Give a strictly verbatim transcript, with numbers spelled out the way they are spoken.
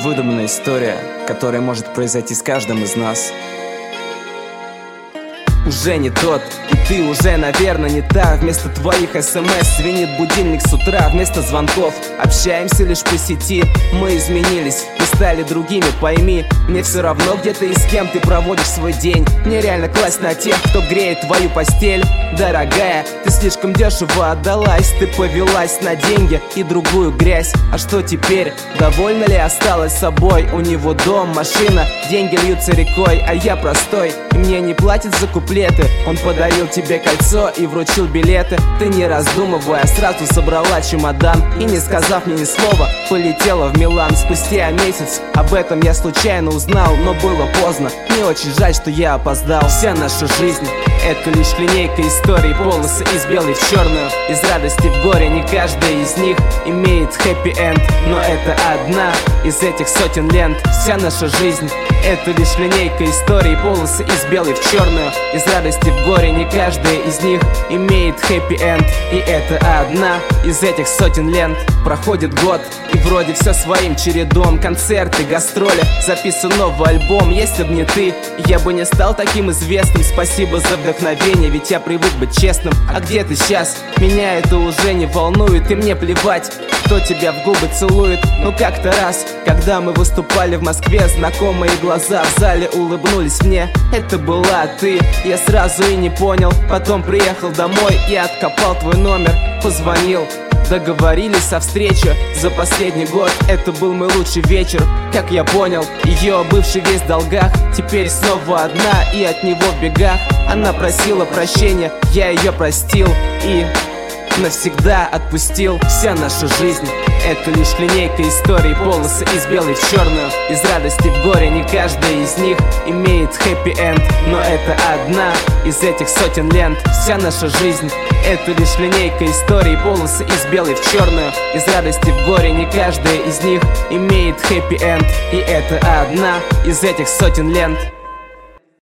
выдуманная история, которая может произойти с каждым из нас. Уже не тот, и ты уже, наверное, не та. Вместо твоих смс звенит будильник с утра. Вместо звонков общаемся лишь по сети. Мы изменились, мы стали другими, пойми. Мне все равно, где ты и с кем ты проводишь свой день. Мне реально класть на тех, кто греет твою постель. Дорогая, ты слишком дешево отдалась. Ты повелась на деньги и другую грязь. А что теперь? Довольна ли осталась собой? У него дом, машина, деньги льются рекой. А я простой, и мне не платят за куплеты. Он подарил тебе кольцо и вручил билеты. Ты, не раздумывая, сразу собрала чемодан и, не сказав мне ни слова, полетела в Милан. Спустя месяц об этом я случайно узнал, но было поздно. Мне очень жаль, что я опоздал. Вся наша жизнь — это лишь линейка историй, полосы из белой в черную, из радости в горе. Не каждая из них имеет хэппи-энд, но это одна из этих сотен лент. Вся наша жизнь — это лишь линейка историй, полосы из белой в черную, из радости в горе. Не каждая из них имеет хэппи-энд, и это одна из этих сотен лент. Проходит год, и вроде все своим чередом. Концерты, гастроли, записан новый альбом. Если б не ты, я бы не стал таким известным. Спасибо за вдохновение, ведь я привык быть честным. А где ты сейчас? Меня это уже не волнует, и мне плевать, кто тебя в губы целует. Ну как-то раз, когда мы выступали в Москве, знакомые глаза в зале улыбнулись мне. Это была ты, я сразу и не понял. Потом приехал домой и откопал твой номер, позвонил, договорились о встрече. За последний год это был мой лучший вечер. Как я понял, ее бывший весь в долгах, теперь снова одна и от него в бегах. Она просила прощения, я ее простил и навсегда отпустил. Вся наша жизнь — это лишь линейка историй, полосы из белой в черную, из радости в горе. Не каждая из них имеет хэппи-энд, но это одна из этих сотен лент. Вся наша жизнь — это лишь линейка историй, полосы из белой в черную, из радости в горе. Не каждая из них имеет хэппи-энд, и это одна из этих сотен лент.